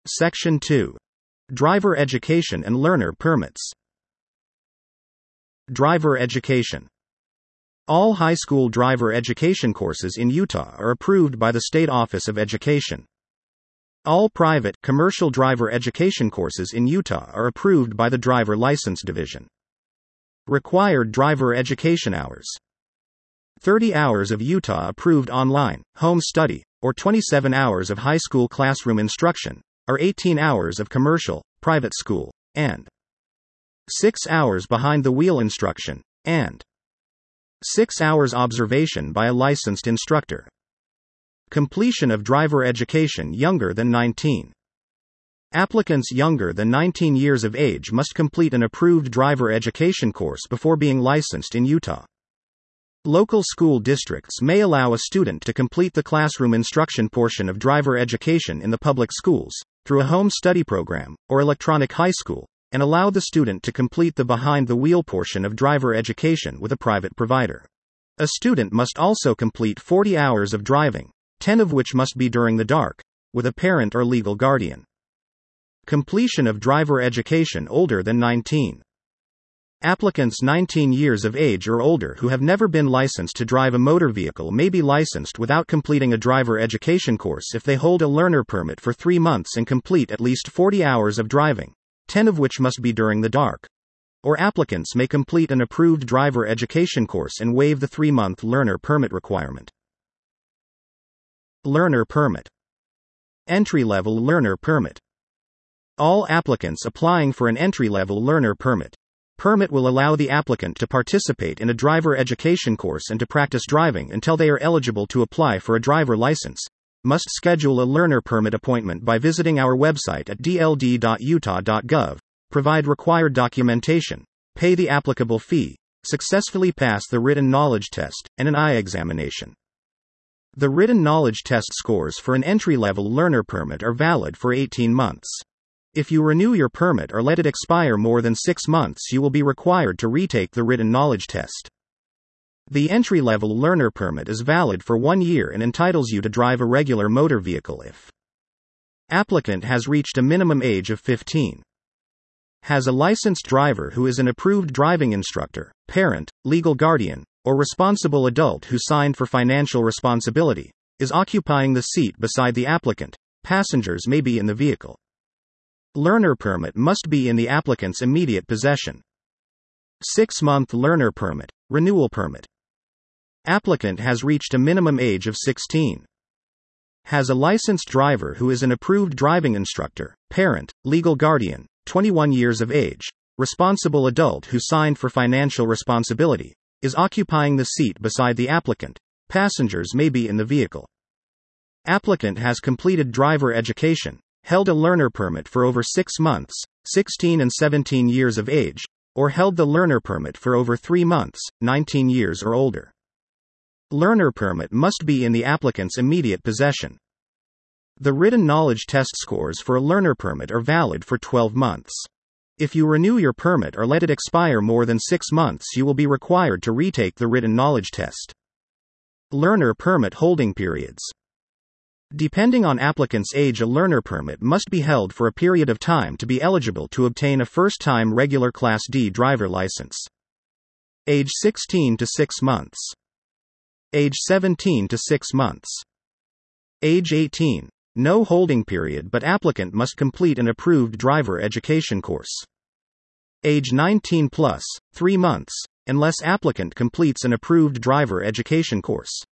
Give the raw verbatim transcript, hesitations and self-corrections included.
Section two. Driver Education and Learner Permits. Driver Education. All high school driver education courses in Utah are approved by the State Office of Education. All private, commercial driver education courses in Utah are approved by the Driver License Division. Required driver education hours: thirty hours of Utah approved online, home study, or twenty-seven hours of high school classroom instruction, or eighteen hours of commercial, private school, and six hours behind the wheel instruction, and six hours observation by a licensed instructor. Completion of driver education younger than nineteen. Applicants younger than nineteen years of age must complete an approved driver education course before being licensed in Utah. Local school districts may allow a student to complete the classroom instruction portion of driver education in the public schools, through a home study program, or electronic high school, and allow the student to complete the behind-the-wheel portion of driver education with a private provider. A student must also complete forty hours of driving, ten of which must be during the dark, with a parent or legal guardian. Completion of driver education older than nineteen. Applicants nineteen years of age or older who have never been licensed to drive a motor vehicle may be licensed without completing a driver education course if they hold a learner permit for three months and complete at least forty hours of driving, ten of which must be during the dark. Or applicants may complete an approved driver education course and waive the three-month learner permit requirement. Learner Permit. Entry-level learner permit. All applicants applying for an entry-level learner permit. Permit will allow the applicant to participate in a driver education course and to practice driving until they are eligible to apply for a driver license. Must schedule a learner permit appointment by visiting our website at d l d dot utah dot gov, provide required documentation, pay the applicable fee, successfully pass the written knowledge test, and an eye examination. The written knowledge test scores for an entry-level learner permit are valid for eighteen months. If you renew your permit or let it expire more than six months, you will be required to retake the written knowledge test. The entry-level learner permit is valid for one year and entitles you to drive a regular motor vehicle if applicant has reached a minimum age of fifteen. Has a licensed driver who is an approved driving instructor, parent, legal guardian, or responsible adult who signed for financial responsibility, is occupying the seat beside the applicant. Passengers may be in the vehicle. Learner permit must be in the applicant's immediate possession. Six-month learner permit, renewal permit. Applicant has reached a minimum age of sixteen. Has a licensed driver who is an approved driving instructor, parent, legal guardian, twenty-one years of age, responsible adult who signed for financial responsibility, is occupying the seat beside the applicant. Passengers may be in the vehicle. Applicant has completed driver education, held a learner permit for over six months, sixteen and seventeen years of age, or held the learner permit for over three months, nineteen years or older. Learner permit must be in the applicant's immediate possession. The written knowledge test scores for a learner permit are valid for twelve months. If you renew your permit or let it expire more than six months, you will be required to retake the written knowledge test. Learner permit holding periods. Depending on applicant's age, a learner permit must be held for a period of time to be eligible to obtain a first-time regular Class D driver license. Age sixteen to six months. Age seventeen to six months. Age eighteen. No holding period, but applicant must complete an approved driver education course. Age nineteen plus, three months, unless applicant completes an approved driver education course.